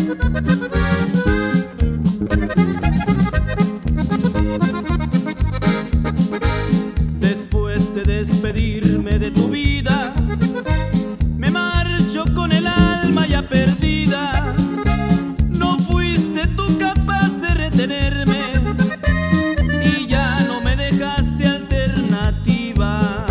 Después de despedirme de tu vida, me marcho con el alma ya perdida. No fuiste tú capaz de retenerme y ya no me dejaste alternativa.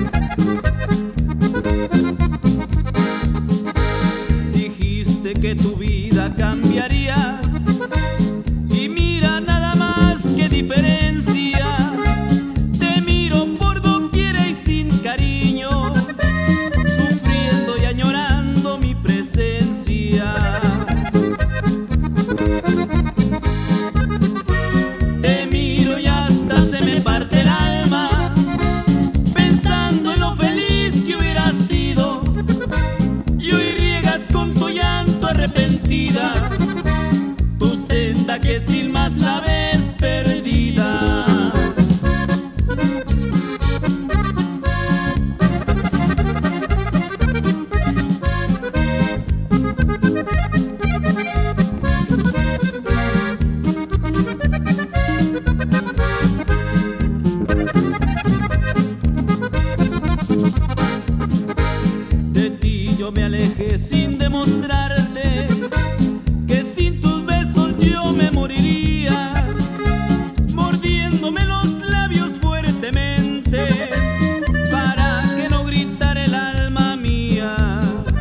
Dijiste que tu vida cambiarías y mira nada más que diferencia. Te miro por doquiera y sin cariño, sufriendo y añorando mi presencia. Te miro y hasta se me parte el alma, pensando en lo feliz que hubiera sido, y hoy riegas con tu llanto arrepentida tu senda que sin más la ves perdida. De ti yo me alejé sin demostrarte que sin tus besos yo me moriría, mordiéndome los labios fuertemente para que no gritara el alma mía.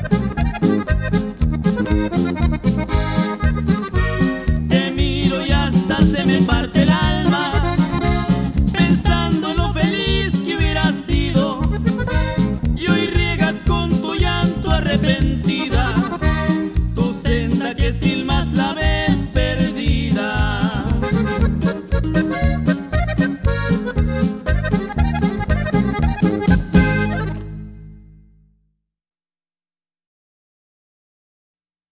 Te miro y hasta se me parte el alma, pensando en lo feliz que hubiera sido, y hoy riegas con tu llanto arrepentida tu senda que sin más